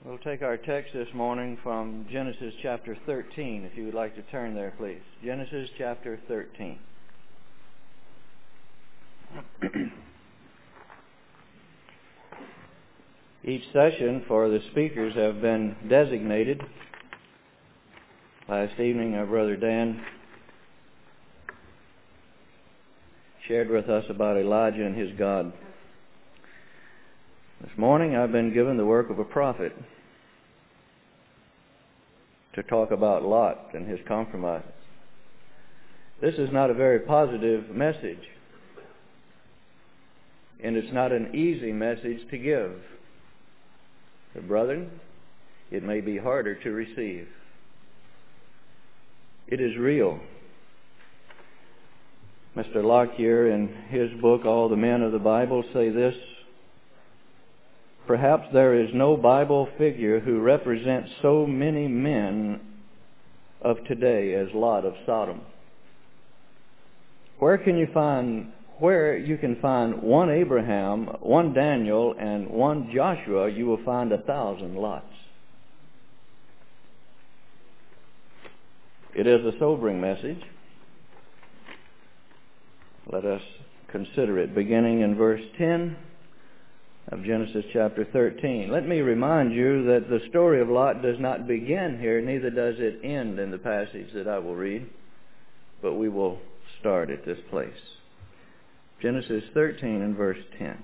We'll take our text this morning from Genesis chapter 13, if you would like to turn there, please. Genesis chapter 13. Each session for the speakers have been designated. Last evening, our brother Dan shared with us about Elijah and his God. This morning, I've been given the work of a prophet to talk about Lot and his compromises. This is not a very positive message, and it's not an easy message to give. But brethren, it may be harder to receive. It is real. Mr. Lockyer, in his book, All the Men of the Bible, say this: perhaps there is no Bible figure who represents so many men of today as Lot of Sodom. Where you can find one Abraham, one Daniel, and one Joshua, you will find 1,000 Lots. It is a sobering message. Let us consider it, beginning in verse 10 of Genesis chapter 13. Let me remind you that the story of Lot does not begin here, neither does it end in the passage that I will read, but we will start at this place. Genesis 13 and verse 10.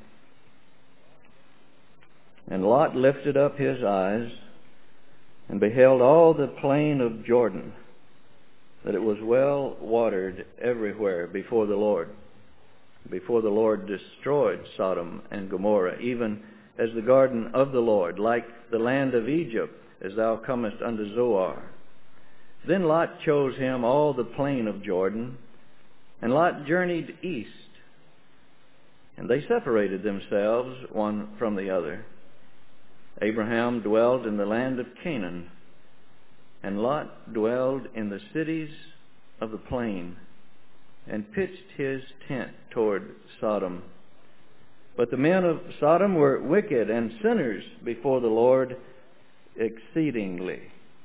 And Lot lifted up his eyes and beheld all the plain of Jordan, that it was well watered everywhere before the Lord destroyed Sodom and Gomorrah, even as the garden of the Lord, like the land of Egypt, as thou comest unto Zoar. Then Lot chose him all the plain of Jordan, and Lot journeyed east, and they separated themselves one from the other. Abraham dwelt in the land of Canaan, and Lot dwelled in the cities of the plain, and pitched his tent toward Sodom. But the men of Sodom were wicked and sinners before the Lord exceedingly.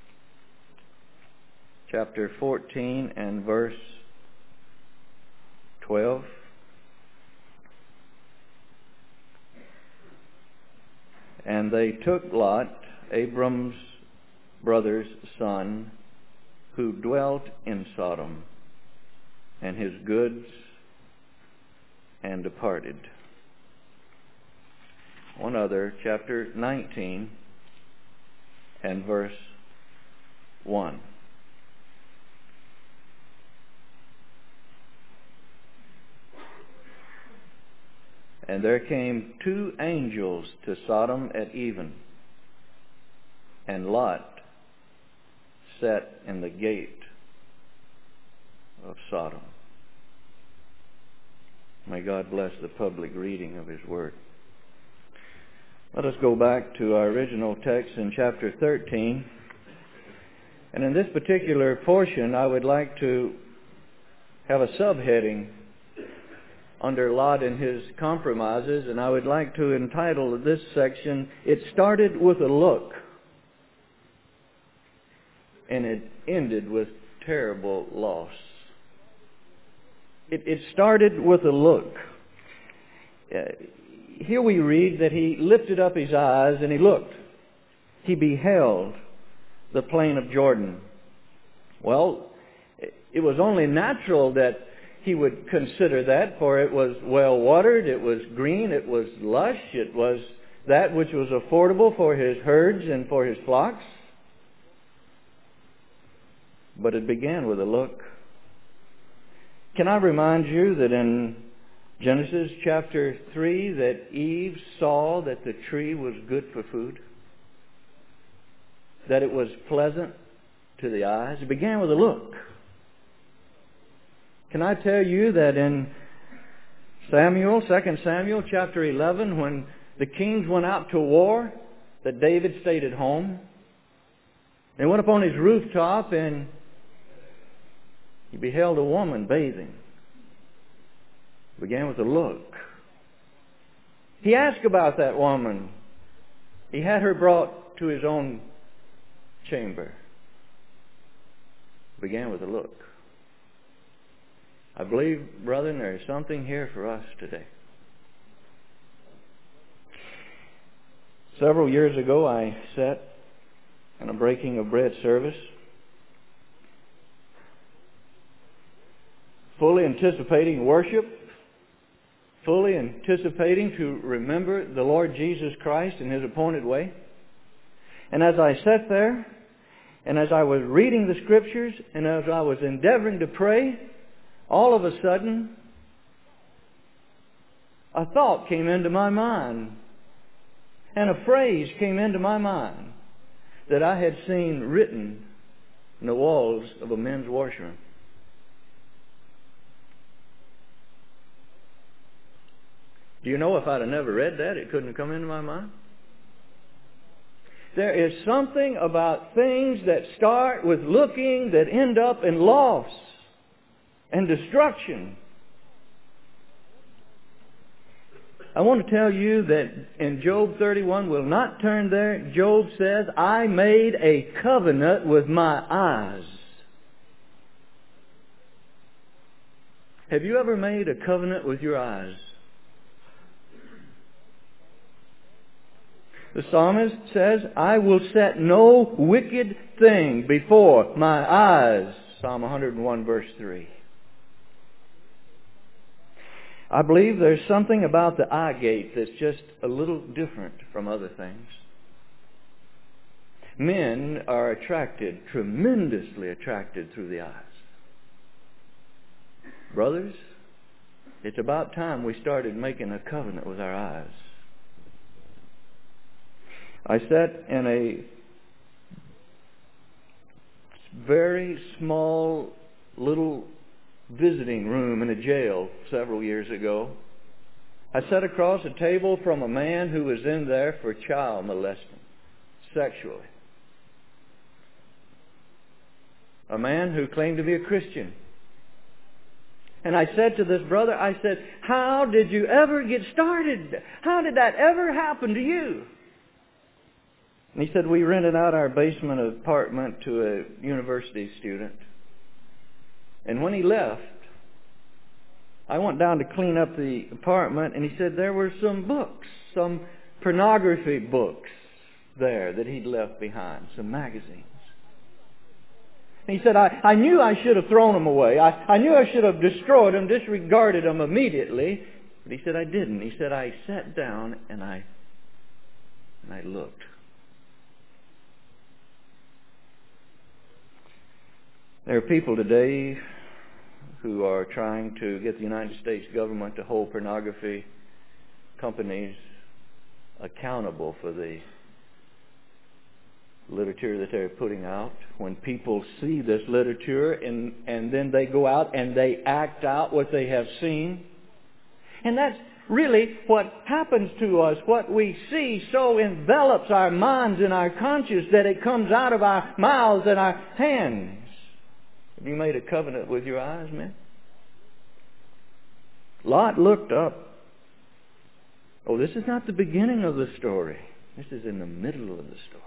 Chapter 14 and verse 12. And they took Lot, Abram's brother's son, who dwelt in Sodom, and his goods, and departed. One other, chapter 19 and verse 1. And there came 2 angels to Sodom at even, and Lot sat in the gate of Sodom. May God bless the public reading of His Word. Let us go back to our original text in chapter 13. And in this particular portion, I would like to have a subheading under Lot and his compromises, and I would like to entitle this section, It Started with a Look, and it ended with terrible loss. It started with a look. Here we read that he lifted up his eyes and he looked. He beheld the plain of Jordan. Well, it was only natural that he would consider that, for it was well watered, it was green, it was lush, it was that which was affordable for his herds and for his flocks. But it began with a look. Can I remind you that in Genesis chapter 3 that Eve saw that the tree was good for food? That it was pleasant to the eyes? It began with a look. Can I tell you that in 2 Samuel chapter 11, when the kings went out to war, that David stayed at home? They went up on his rooftop and he beheld a woman bathing. It began with a look. He asked about that woman. He had her brought to his own chamber. Began with a look. I believe, brethren, there is something here for us today. Several years ago, I sat in a breaking of bread service, fully anticipating worship, fully anticipating to remember the Lord Jesus Christ in His appointed way. And as I sat there, and as I was reading the Scriptures, and as I was endeavoring to pray, all of a sudden, a thought came into my mind, and a phrase came into my mind that I had seen written in the walls of a men's washroom. Do you know, if I'd have never read that, it couldn't have come into my mind? There is something about things that start with looking that end up in loss and destruction. I want to tell you that in Job 31, we'll not turn there. Job says, I made a covenant with my eyes. Have you ever made a covenant with your eyes? The psalmist says, I will set no wicked thing before my eyes. Psalm 101 verse 3. I believe there's something about the eye gate that's just a little different from other things. Men are attracted, tremendously attracted through the eyes. Brothers, it's about time we started making a covenant with our eyes. I sat in a very small little visiting room in a jail several years ago. I sat across a table from a man who was in there for child molesting, sexually. A man who claimed to be a Christian. And I said to this brother, I said, how did you ever get started? How did that ever happen to you? And he said, we rented out our basement apartment to a university student. And when he left, I went down to clean up the apartment, and he said there were some books, some pornography books there that he'd left behind, some magazines. And he said, I knew I should have thrown them away. I knew I should have destroyed them, disregarded them immediately. But he said, I didn't. He said, I sat down and I looked. There are people today who are trying to get the United States government to hold pornography companies accountable for the literature that they're putting out. When people see this literature and then they go out and they act out what they have seen. And that's really what happens to us. What we see so envelops our minds and our conscience that it comes out of our mouths and our hands. Have you made a covenant with your eyes, men? Lot looked up. Oh, this is not the beginning of the story. This is in the middle of the story.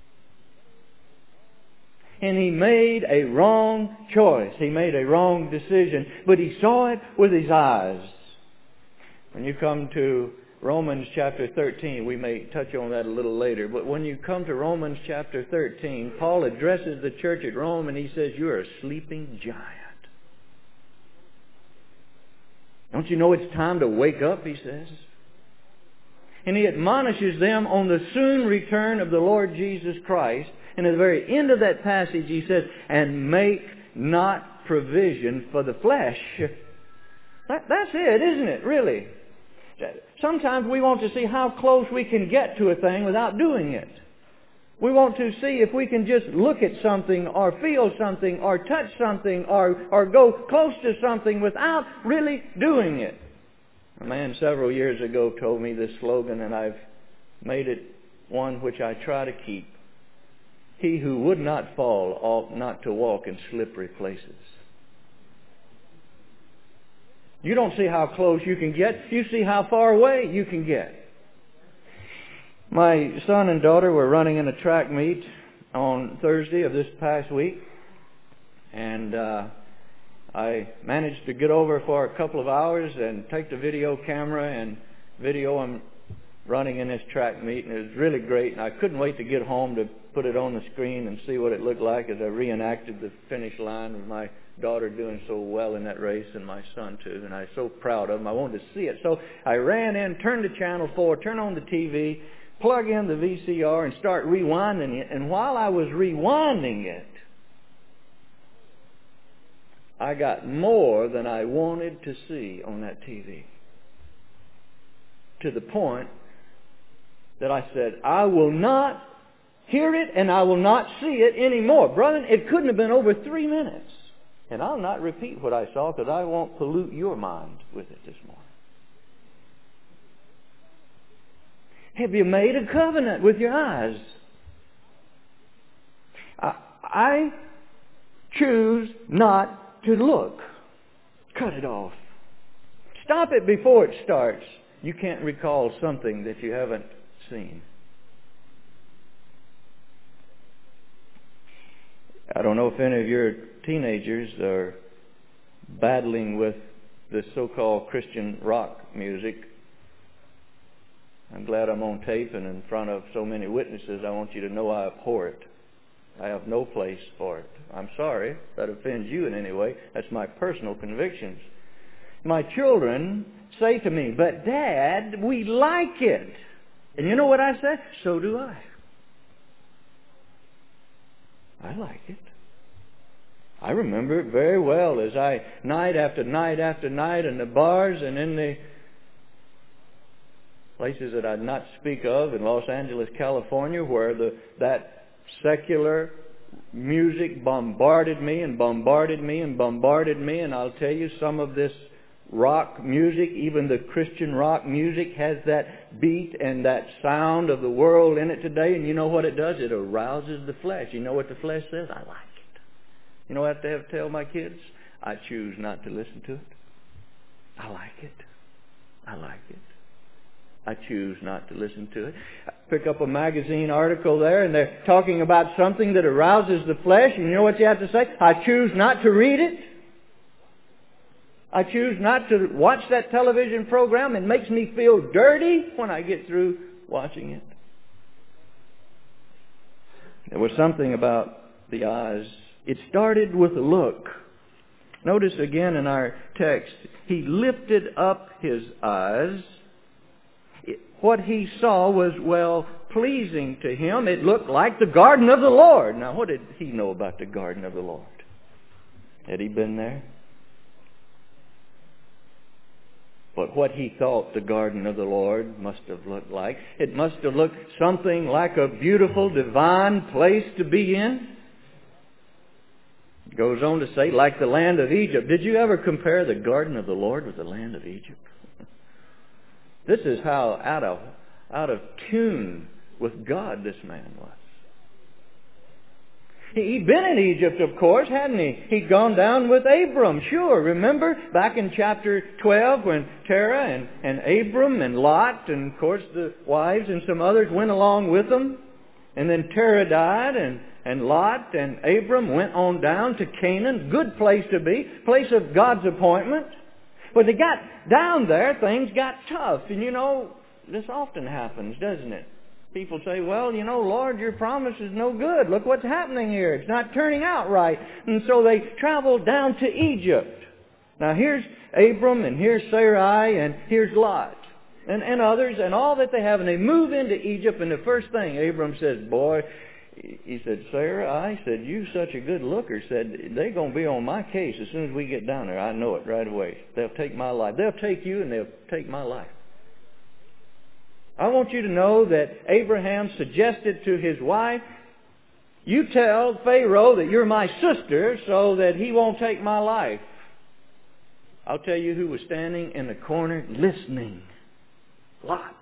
And he made a wrong choice. He made a wrong decision. But he saw it with his eyes. When you come to Romans chapter 13, we may touch on that a little later, but when you come to Romans chapter 13, Paul addresses the church at Rome and he says, you're a sleeping giant. Don't you know it's time to wake up, he says. And he admonishes them on the soon return of the Lord Jesus Christ. And at the very end of that passage he says, and make not provision for the flesh. That's it, isn't it, really? Sometimes we want to see how close we can get to a thing without doing it. We want to see if we can just look at something or feel something or touch something or go close to something without really doing it. A man several years ago told me this slogan, and I've made it one which I try to keep. He who would not fall ought not to walk in slippery places. You don't see how close you can get. You see how far away you can get. My son and daughter were running in a track meet on Thursday of this past week, and I managed to get over for a couple of hours and take the video camera and video them running in this track meet, and it was really great, and I couldn't wait to get home to put it on the screen and see what it looked like as I reenacted the finish line with my daughter doing so well in that race and my son too, and I was so proud of him. I wanted to see it. So I ran in, turned to Channel 4, turned on the TV, plug in the VCR and start rewinding it, and while I was rewinding it, I got more than I wanted to see on that TV. To the point that I said, I will not hear it and I will not see it anymore. Brother, it couldn't have been over 3 minutes. And I'll not repeat what I saw because I won't pollute your mind with it this morning. Have you made a covenant with your eyes? I choose not to look. Cut it off. Stop it before it starts. You can't recall something that you haven't seen. I don't know if any of your teenagers are battling with the so-called Christian rock music. I'm glad I'm on tape and in front of so many witnesses. I want you to know I abhor it. I have no place for it. I'm sorry if that offends you in any way. That's my personal convictions. My children say to me, but Dad, we like it. And you know what I say? So do I. I like it. I remember it very well as I, night after night after night, in the bars and in the places that I'd not speak of in Los Angeles, California, where that secular music bombarded me and bombarded me and bombarded me. And I'll tell you, some of this rock music, even the Christian rock music, has that beat and that sound of the world in it today. And you know what it does? It arouses the flesh. You know what the flesh says? I like it. You know what I have to tell my kids? I choose not to listen to it. I like it. I like it. I choose not to listen to it. I pick up a magazine article there and they're talking about something that arouses the flesh. And you know what you have to say? I choose not to read it. I choose not to watch that television program. It makes me feel dirty when I get through watching it. There was something about the eyes. It started with a look. Notice again in our text, he lifted up his eyes. What he saw was well pleasing to him. It looked like the garden of the Lord. Now, what did he know about the garden of the Lord? Had he been there? But what he thought the garden of the Lord must have looked like, it must have looked something like a beautiful, divine place to be in. It goes on to say, like the land of Egypt. Did you ever compare the garden of the Lord with the land of Egypt? This is how out of tune with God this man was. He'd been in Egypt, of course, hadn't he? He'd gone down with Abram, sure. Remember back in chapter 12 when Terah and Abram and Lot and, of course, the wives and some others went along with them. And then Terah died and Lot and Abram went on down to Canaan. Good place to be. Place of God's appointment. But they got down there, things got tough. And you know, this often happens, doesn't it? People say, well, you know, Lord, your promise is no good. Look what's happening here. It's not turning out right. And so they traveled down to Egypt. Now here's Abram and here's Sarai and here's Lot and others and all that they have. And they move into Egypt and the first thing Abram says, boy, he said, Sarai, I said, you such a good looker. Said, they're going to be on my case as soon as we get down there. I know it right away. They'll take my life. They'll take you and they'll take my life. I want you to know that Abraham suggested to his wife, you tell Pharaoh that you're my sister so that he won't take my life. I'll tell you who was standing in the corner listening. Lot.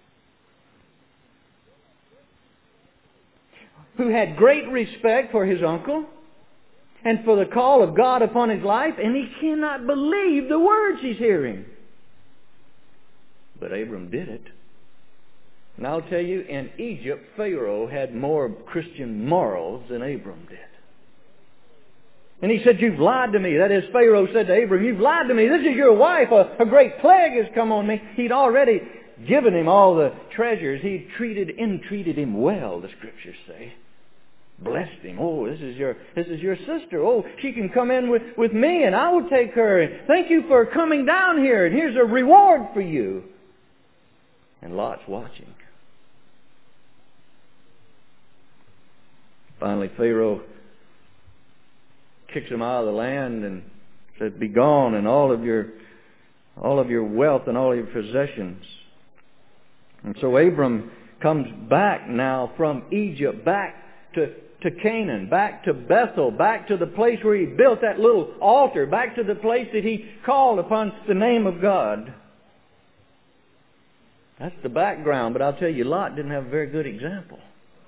Who had great respect for his uncle and for the call of God upon his life, and he cannot believe the words he's hearing. But Abram did it. And I'll tell you, in Egypt, Pharaoh had more Christian morals than Abram did. And he said, "You've lied to me." That is, Pharaoh said to Abram, "You've lied to me. This is your wife. A great plague has come on me." He'd already given him all the treasures. He'd entreated him well, the Scriptures say. Blessed him. "Oh, this is your sister. Oh, she can come in with me and I will take her. And thank you for coming down here. And here's a reward for you." And Lot's watching. Finally, Pharaoh kicks him out of the land and said, "Be gone, and all of your wealth and all of your possessions." And so Abram comes back now from Egypt, back to Canaan, back to Bethel, back to the place where he built that little altar, back to the place that he called upon the name of God. That's the background, but I'll tell you, Lot didn't have a very good example.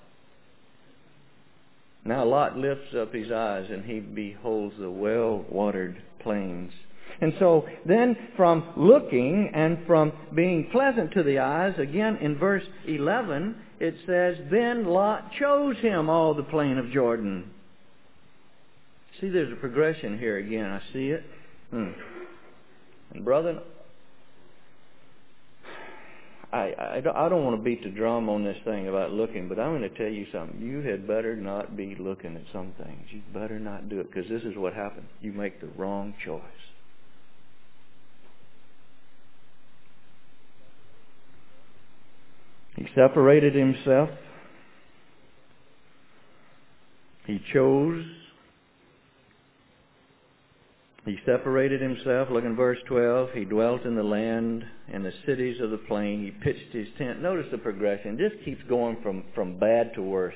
Now Lot lifts up his eyes and he beholds the well-watered plains. And so then from looking and from being pleasant to the eyes, again in verse 11, it says, "Then Lot chose him all the plain of Jordan." See, there's a progression here again. I see it. And brother, I don't want to beat the drum on this thing about looking, but I'm going to tell you something. You had better not be looking at some things. You better not do it, because this is what happens. You make the wrong choice. He separated himself. He chose. He separated himself. Look in verse 12. He dwelt in the land and the cities of the plain. He pitched his tent. Notice the progression. It just keeps going from bad to worse.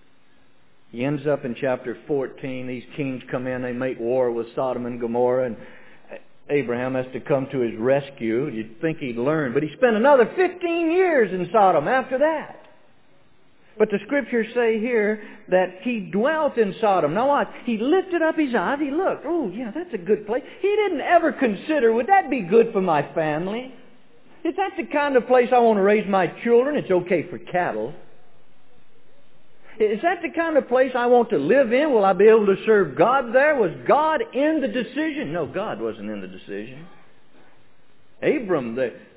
He ends up in chapter 14. These kings come in. They make war with Sodom and Gomorrah. And Abraham has to come to his rescue. You'd think he'd learn. But he spent another 15 years in Sodom after that. But the Scriptures say here that he dwelt in Sodom. Now what? He lifted up his eyes. He looked. "Oh, yeah, that's a good place." He didn't ever consider, would that be good for my family? Is that the kind of place I want to raise my children? It's okay for cattle. Is that the kind of place I want to live in? Will I be able to serve God there? Was God in the decision? No, God wasn't in the decision. Abram,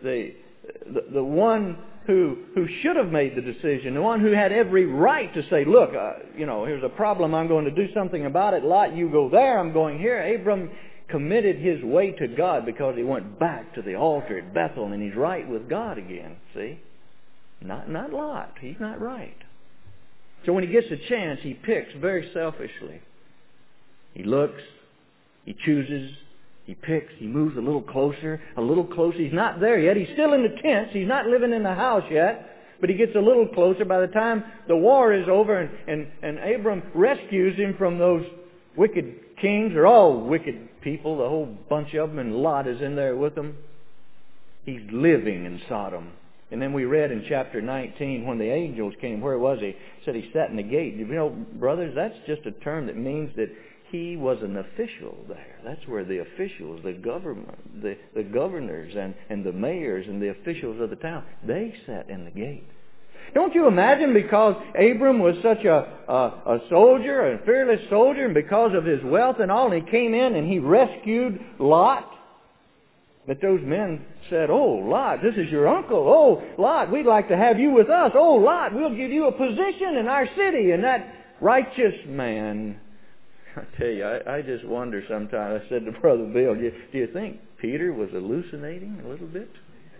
the one who should have made the decision, the one who had every right to say, "Look, here's a problem. I'm going to do something about it. Lot, you go there. I'm going here." Abram committed his way to God because he went back to the altar at Bethel and he's right with God again. See? Not Lot. He's not right. So when he gets a chance, he picks very selfishly. He looks, he chooses, he picks, he moves a little closer. He's not there yet. He's still in the tents. He's not living in the house yet. But he gets a little closer. By the time the war is over and Abram rescues him from those wicked kings, they're all wicked people, the whole bunch of them, and Lot is in there with them. He's living in Sodom. And then we read in chapter 19, when the angels came, where was he? He said he sat in the gate. You know, brothers, that's just a term that means that he was an official there. That's where the officials, the government, the governors and the mayors and the officials of the town, they sat in the gate. Don't you imagine, because Abram was such a soldier, a fearless soldier, and because of his wealth and all, and he came in and he rescued Lot, that those men said, "Oh, Lot, this is your uncle. Oh, Lot, we'd like to have you with us. Oh, Lot, we'll give you a position in our city." And that righteous man, I tell you, I just wonder sometimes. I said to Brother Bill, do you think Peter was hallucinating a little bit?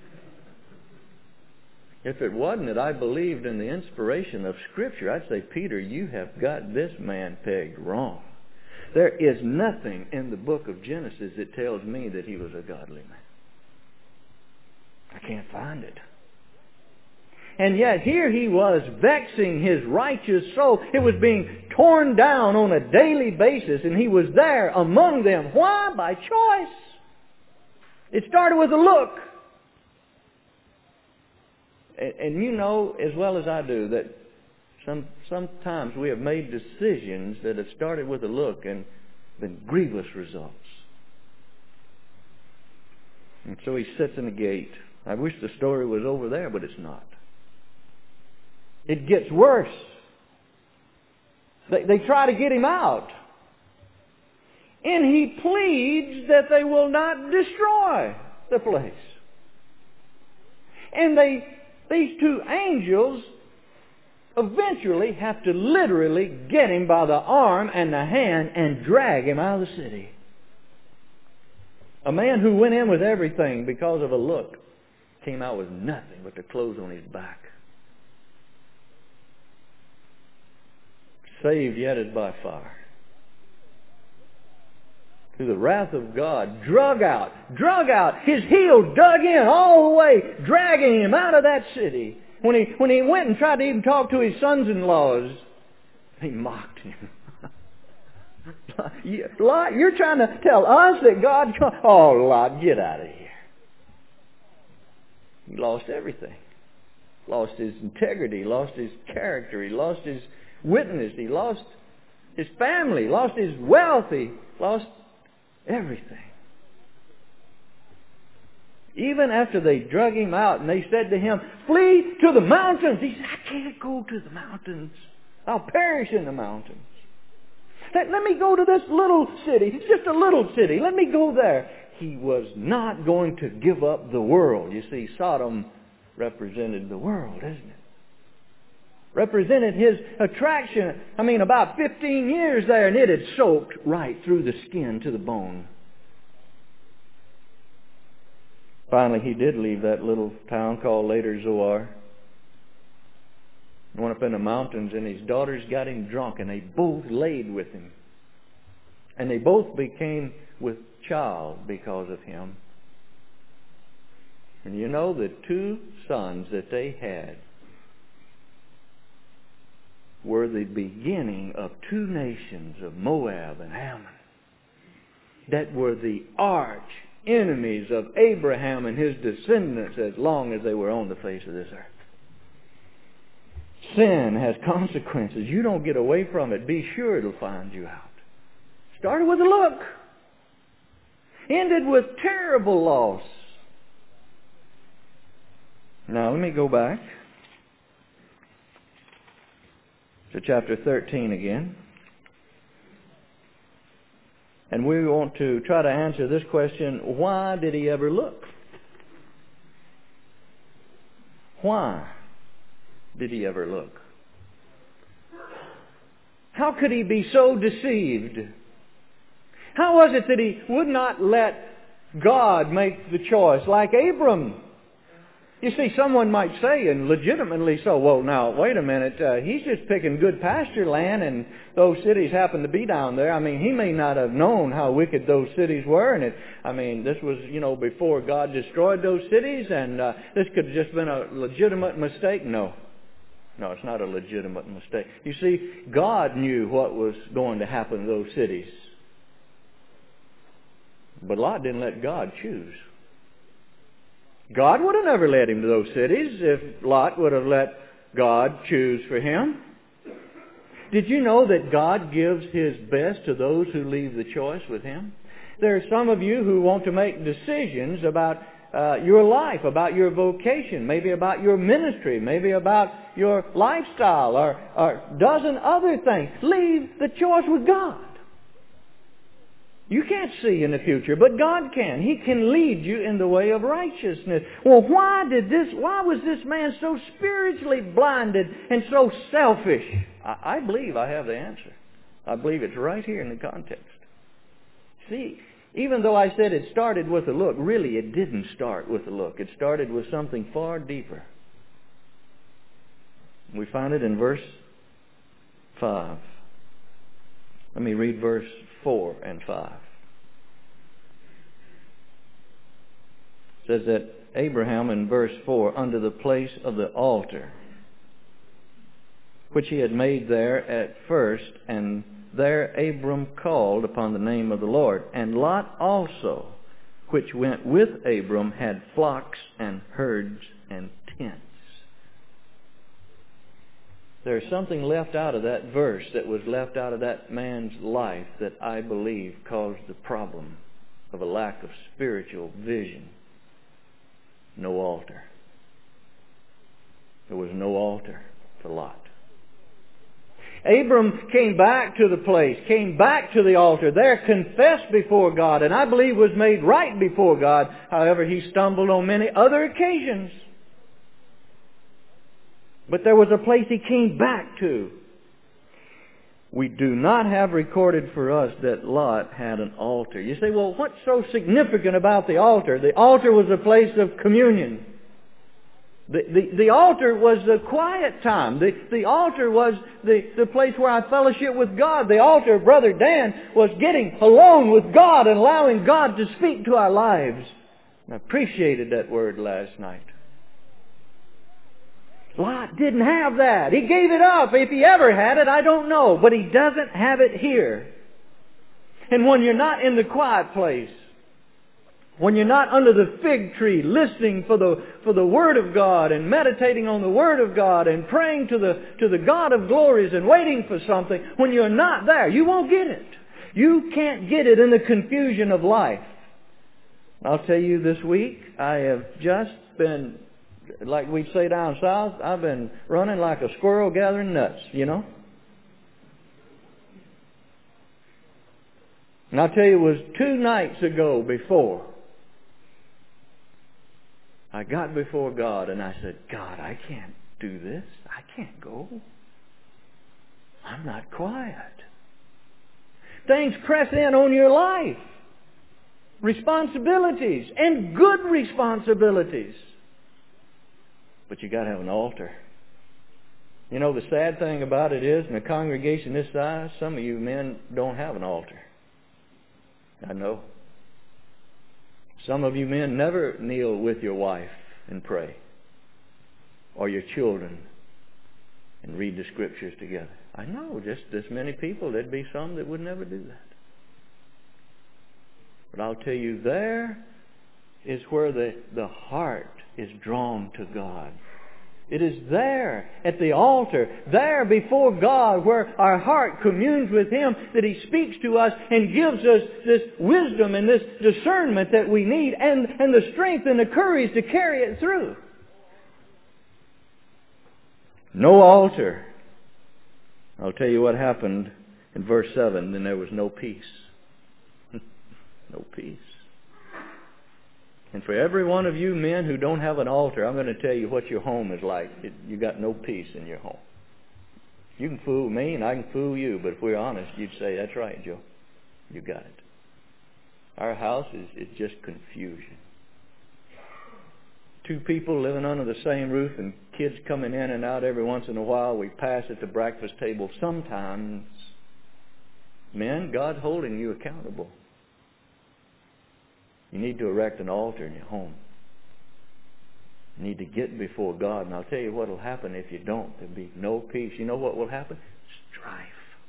If it wasn't that I believed in the inspiration of Scripture, I'd say, "Peter, you have got this man pegged wrong. There is nothing in the book of Genesis that tells me that he was a godly man. I can't find it." And yet here he was, vexing his righteous soul. It was being torn down on a daily basis, and he was there among them. Why? By choice. It started with a look. And you know as well as I do that sometimes we have made decisions that have started with a look and been grievous results. And so he sits in the gate. I wish the story was over there, but it's not. It gets worse. They try to get him out. And he pleads that they will not destroy the place. And these two angels eventually have to literally get him by the arm and the hand and drag him out of the city. A man who went in with everything because of a look came out with nothing but the clothes on his back. Saved yet as by fire. Through the wrath of God, drug out, his heel dug in all the way, dragging him out of that city. When he went and tried to even talk to his sons-in-laws, they mocked him. Lot, you're trying to tell us that God... Oh, Lot, get out of here. He lost everything. Lost his integrity, lost his character, he lost his witness, he lost his family, lost his wealth, he lost everything. Even after they drug him out and they said to him, flee to the mountains. He said, I can't go to the mountains. I'll perish in the mountains. Let me go to this little city. It's just a little city. Let me go there. He was not going to give up the world. You see, Sodom represented the world, isn't it? Represented his attraction. I mean, about 15 years there, and it had soaked right through the skin to the bone. Finally, he did leave that little town called later Zoar. He went up in the mountains, and his daughters got him drunk, and they both laid with him. And they both became with child because of him. And you know, the two sons that they had were the beginning of two nations of Moab and Ammon that were the arch enemies of Abraham and his descendants as long as they were on the face of this earth. Sin has consequences. You don't get away from it. Be sure it'll find you out. Started with a look. Ended with terrible loss. Now let me go back to chapter 13 again. And we want to try to answer this question, why did he ever look? Why did he ever look? How could he be so deceived? How was it that he would not let God make the choice like Abram? You see, someone might say, and legitimately so, well, now, wait a minute, he's just picking good pasture land and those cities happen to be down there. I mean, he may not have known how wicked those cities were. And this was, before God destroyed those cities, and this could have just been a legitimate mistake. No, it's not a legitimate mistake. You see, God knew what was going to happen to those cities. But Lot didn't let God choose. God would have never led him to those cities if Lot would have let God choose for him. Did you know that God gives His best to those who leave the choice with Him? There are some of you who want to make decisions about your life, about your vocation, maybe about your ministry, maybe about your lifestyle, or a dozen other things. Leave the choice with God. You can't see in the future, but God can. He can lead you in the way of righteousness. Well, why was this man so spiritually blinded and so selfish? I believe I have the answer. I believe it's right here in the context. See, even though I said it started with a look, really it didn't start with a look. It started with something far deeper. We find it in verse 5. Let me read verse 4 and 5. It says that Abraham in verse 4, under the place of the altar, which he had made there at first, and there Abram called upon the name of the Lord. And Lot also, which went with Abram, had flocks and herds and tents. There's something left out of that verse that was left out of that man's life that I believe caused the problem of a lack of spiritual vision. No altar. There was no altar. to Lot. Abram came back to the place, came back to the altar, there confessed before God, and I believe was made right before God. However, he stumbled on many other occasions. But there was a place he came back to. We do not have recorded for us that Lot had an altar. You say, well, what's so significant about the altar? The altar was a place of communion. The altar was the quiet time. The altar was the place where I fellowship with God. The altar, Brother Dan, was getting alone with God and allowing God to speak to our lives. I appreciated that word last night. Lot didn't have that. He gave it up. If he ever had it, I don't know. But he doesn't have it here. And when you're not in the quiet place, when you're not under the fig tree listening for the Word of God and meditating on the Word of God and praying to the God of glories and waiting for something, when you're not there, you won't get it. You can't get it in the confusion of life. I'll tell you, this week I have just been, like we'd say down south, I've been running like a squirrel gathering nuts, you know. And I'll tell you, it was 2 nights ago before I got before God and I said, God, I can't do this. I can't go. I'm not quiet. Things press in on your life. Responsibilities, and good responsibilities. But you got to have an altar. You know, the sad thing about it is, in a congregation this size, some of you men don't have an altar. I know. Some of you men never kneel with your wife and pray, or your children and read the Scriptures together. I know, just this many people, there'd be some that would never do that. But I'll tell you, there is where the heart is drawn to God. It is there at the altar, there before God, where our heart communes with Him, that He speaks to us and gives us this wisdom and this discernment that we need, and the strength and the courage to carry it through. No altar. I'll tell you what happened in verse 7. Then there was no peace. No peace. And for every one of you men who don't have an altar, I'm going to tell you what your home is like. You got no peace in your home. You can fool me and I can fool you, but if we're honest, you'd say, that's right, Joe. You got it. Our house is just confusion. 2 people living under the same roof and kids coming in and out every once in a while. We pass at the breakfast table. Sometimes, men, God's holding you accountable. You need to erect an altar in your home. You need to get before God. And I'll tell you what will happen if you don't. There'll be no peace. You know what will happen? Strife.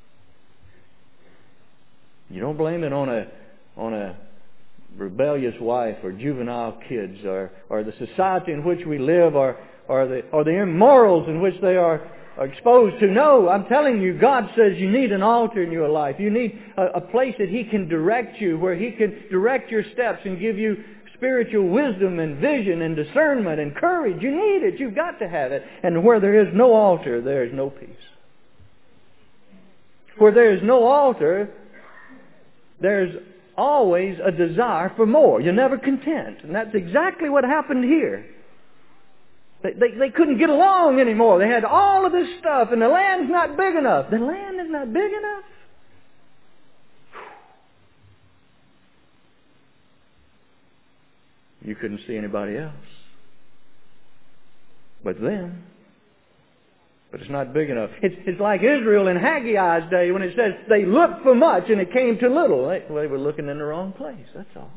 You don't blame it on a rebellious wife or juvenile kids or the society in which we live or the immorals in which they are exposed to. No, I'm telling you, God says you need an altar in your life. You need a place that He can direct you, where He can direct your steps and give you spiritual wisdom and vision and discernment and courage. You need it. You've got to have it. And where there is no altar, there is no peace. Where there is no altar, there's always a desire for more. You're never content. And that's exactly what happened here. They couldn't get along anymore. They had all of this stuff, and the land's not big enough. The land is not big enough? You couldn't see anybody else but them. But it's not big enough. It's like Israel in Haggai's day when it says they looked for much and it came to little. They were looking in the wrong place, that's all.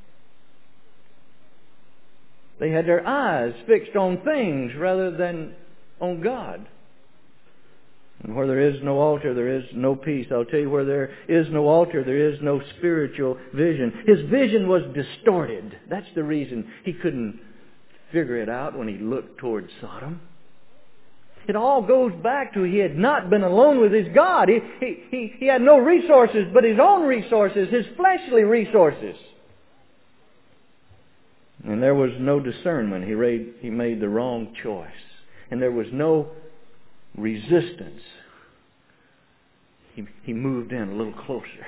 They had their eyes fixed on things rather than on God. And where there is no altar, there is no peace. I'll tell you, where there is no altar, there is no spiritual vision. His vision was distorted. That's the reason he couldn't figure it out when he looked towards Sodom. It all goes back to he had not been alone with his God. He had no resources but his own resources, his fleshly resources. And there was no discernment. He made the wrong choice. And there was no resistance, he moved in a little closer.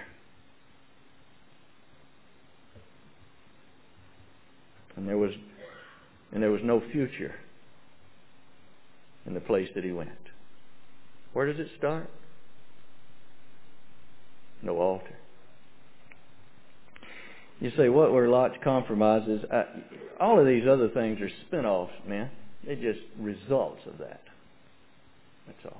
And there was no future in the place that he went. Where does it start? No altar. You say, what were Lot's compromises? All of these other things are spin-offs, man. They're just results of that. That's all.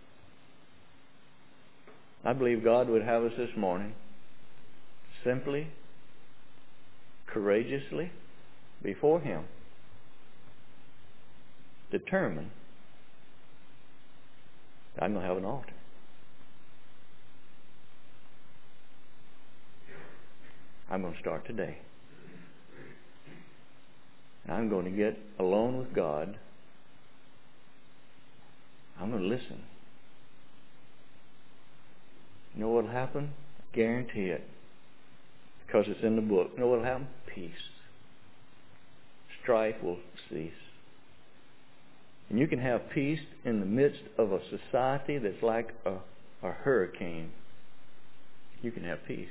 I believe God would have us this morning simply, courageously, before Him, determine I'm going to have an altar. I'm going to start today. And I'm going to get alone with God. I'm going to listen. You know what will happen? I guarantee it. Because it's in the book. You know what will happen? Peace. Strife will cease. And you can have peace in the midst of a society that's like a hurricane. You can have peace.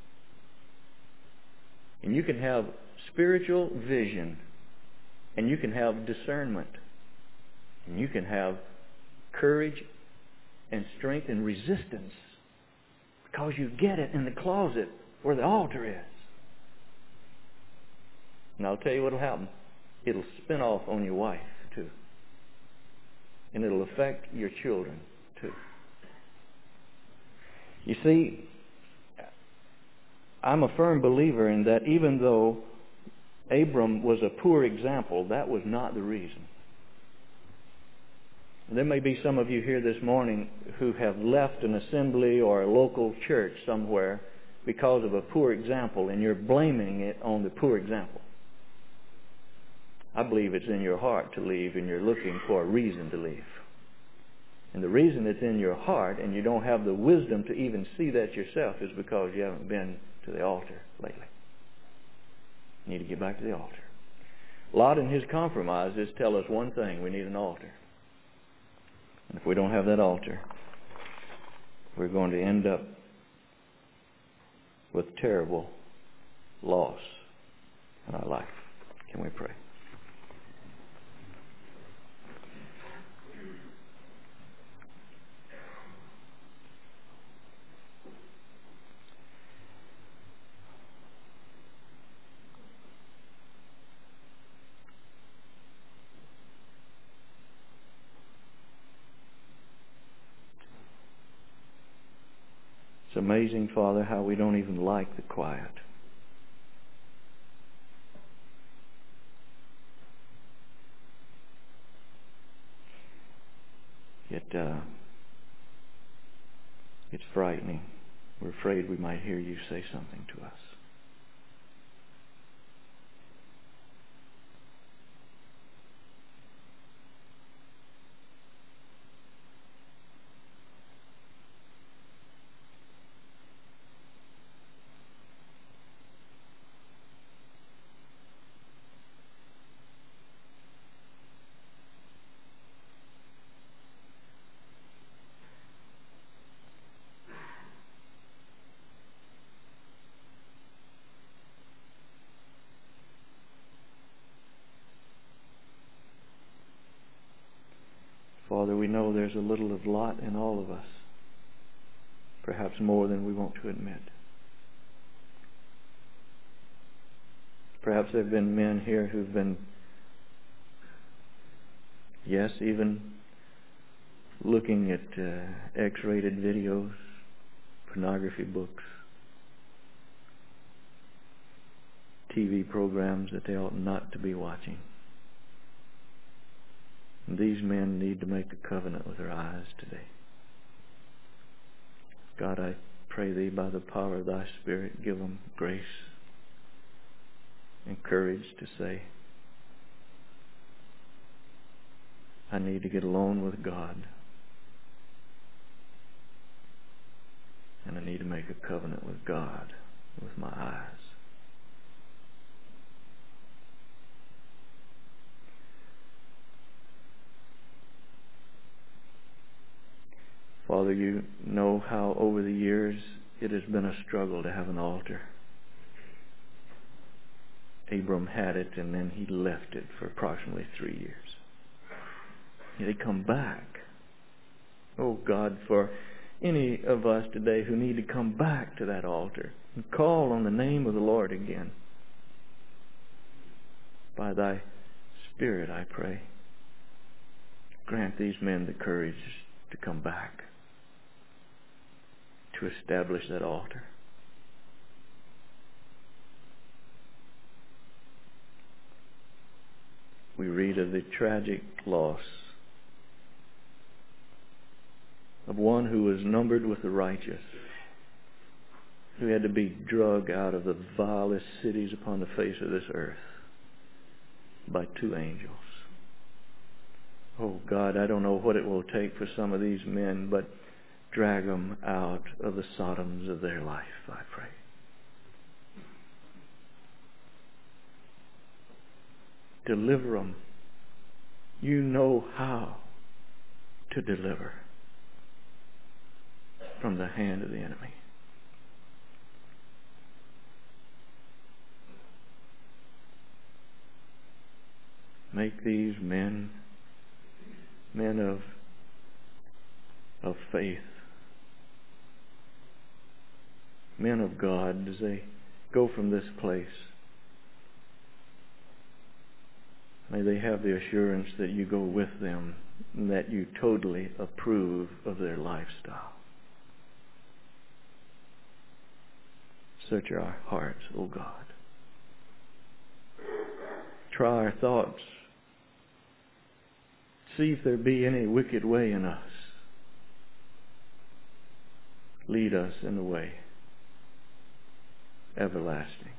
And you can have spiritual vision. And you can have discernment. And you can have courage and strength and resistance. Because you get it in the closet where the altar is. And I'll tell you what will happen. It'll spin off on your wife, too. And it'll affect your children, too. You see, I'm a firm believer in that even though Abram was a poor example, that was not the reason. There may be some of you here this morning who have left an assembly or a local church somewhere because of a poor example, and you're blaming it on the poor example. I believe it's in your heart to leave, and you're looking for a reason to leave. And the reason it's in your heart, and you don't have the wisdom to even see that yourself, is because you haven't been to the altar lately. You need to get back to the altar. Lot and his compromises tell us one thing: we need an altar. And if we don't have that altar, we're going to end up with terrible loss in our life. Can we pray? It's amazing, Father, how we don't even like the quiet. Yet, it's frightening. We're afraid we might hear you say something to us. Father, we know there's a little of Lot in all of us. Perhaps more than we want to admit. Perhaps there have been men here who've been, yes, even looking at X-rated videos, pornography books, TV programs that they ought not to be watching. And these men need to make a covenant with their eyes today. God, I pray Thee by the power of Thy Spirit, give them grace and courage to say, I need to get alone with God. And I need to make a covenant with God with my eyes. Father, you know how over the years it has been a struggle to have an altar. Abram had it, and then he left it for approximately 3 years. They come back. Oh God, for any of us today who need to come back to that altar and call on the name of the Lord again. By thy Spirit, I pray, grant these men the courage to come back, to establish that altar. We read of the tragic loss of one who was numbered with the righteous, who had to be dragged out of the vilest cities upon the face of this earth by 2 angels. Oh God, I don't know what it will take for some of these men, but drag them out of the Sodoms of their life, I pray. Deliver them. You know how to deliver from the hand of the enemy. Make these men of faith, men of God, as they go from this place. May they have the assurance that you go with them and that you totally approve of their lifestyle. Search our hearts, O God. Try our thoughts. See if there be any wicked way in us. Lead us in the way everlasting.